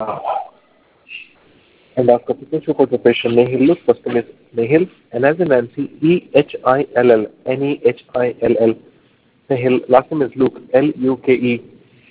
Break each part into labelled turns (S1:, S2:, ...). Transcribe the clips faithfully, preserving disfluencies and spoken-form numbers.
S1: Endoscopy tissue preparation Nihil look. First name is Nihil. N as in Nancy. E H I L L. N E H I L L. Nihil. Last name is Luke. L U K E.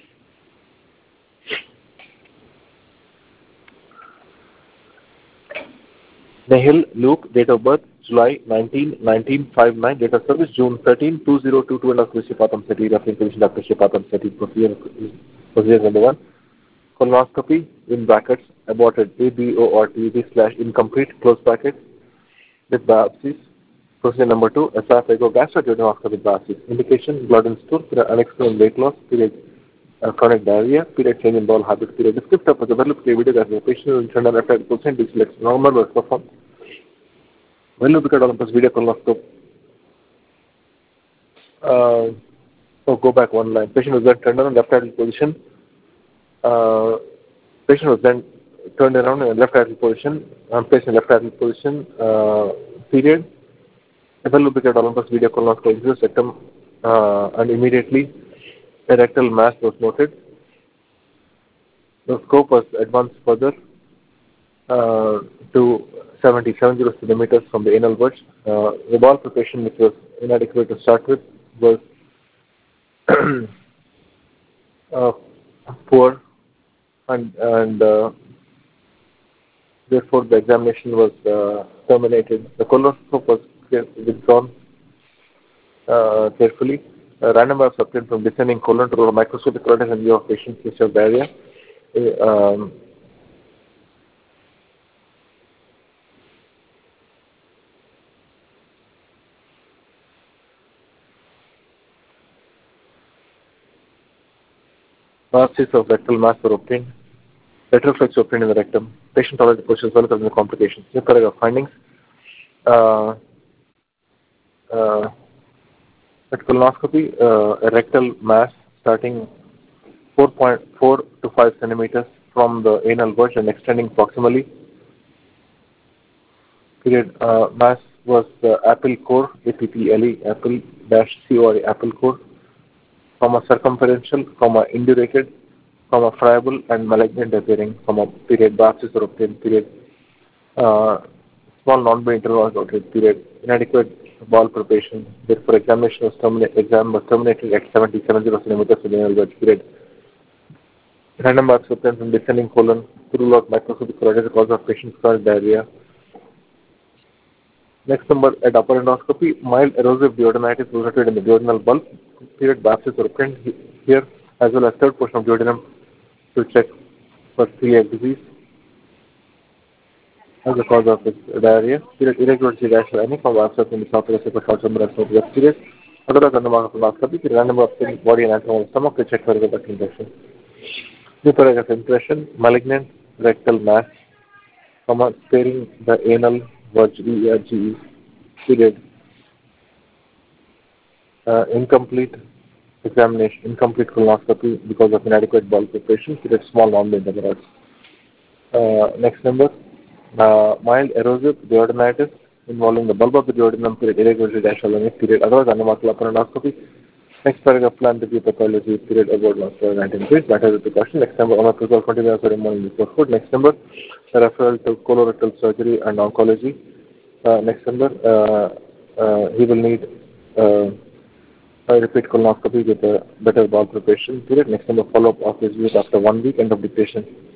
S1: Nihil Luke. Date of birth July nineteenth, nineteen fifty-nine. Date of service June thirteenth, two thousand twenty-two. And of Krishipatam City. Referring to Doctor Shipatam City. Procedure, procedure number one. Colonoscopy in brackets aborted A B O R T V slash incomplete close bracket with biopsies. Procedure number two, esophagogastroduodenoscopy with biopsies. Indication blood in stool, period unexplained weight loss, period uh, chronic diarrhea, period change in bowel habit, period descriptor of the developed video that the patient will turn on after percent dyslexia normal was performed. When you look at Olympus video colonoscope, uh, so go back one line. Patient was then turned on left side position. Uh, patient was then turned around in left atrial position, um, placed in left atrial position, uh, period. Epilubicat Olympus video colonoscopy into the septum, uh, and immediately a rectal mass was noted. The scope was advanced further uh, to seventy centimeters from the anal verge. Uh, the bowel preparation, which was inadequate to start with, was uh, poor. And, and uh, therefore the examination was uh, terminated. The colonoscope was withdrawn uh, carefully. A random was obtained from descending colon to a microscopic correctness and view of patient's history of diarrhea. Uh, um, Biopsies of rectal mass were obtained. Retroflex obtained in the rectum. Patient tolerated position as well as the complications. New paragraph findings. Uh, uh, at colonoscopy, uh, a rectal mass starting four point four to five centimeters from the anal verge and extending proximally. Period. Uh, mass was the apple core, A P P L E, apple dash C O R E, apple core, comma circumferential, comma indurated, comma friable and malignant appearing, comma period biopsies are obtained, period. Uh, small non-bay interval was noted, period. Inadequate bowel preparation, therefore examination was terminated, exam was terminated at seventy centimeters in the anal verge, period. Random biopsy obtained from descending colon to rule out microscopic correctness as a cause of patient's chronic diarrhea. Next number, at upper endoscopy, mild erosive duodenitis was noted in the duodenal bulb. Period biopsies were obtained here, as well as third portion of duodenum to check for celiac disease as a cause of this diarrhea. Period irregularity rational any from biopsies in the esophagus for short term of period. Otherwise, under mark of endoscopy, the random obtained body and anatomy of the stomach to check for irregular infection. New paragraph impression, malignant rectal mass, comma, sparing the anal verge, V E R G E, period. Uh, incomplete examination, incomplete colonoscopy because of inadequate bowel preparation, period, small non-bay hemorrhoids. Uh, next number, uh, mild erosive duodenitis involving the bulb of the duodenum, period, irregularity dash period, otherwise anomalous upper endoscopy. Next paragraph, plan review pathology, period, about nineteen days, matter with precaution. Next number, on a twenty minutes or morning before food. Next number, referral to colorectal surgery and oncology. Uh, next number, uh, uh, he will need uh, a repeat colonoscopy with a better bowel preparation, period. Next number, follow-up of his use after one week, end of dictation.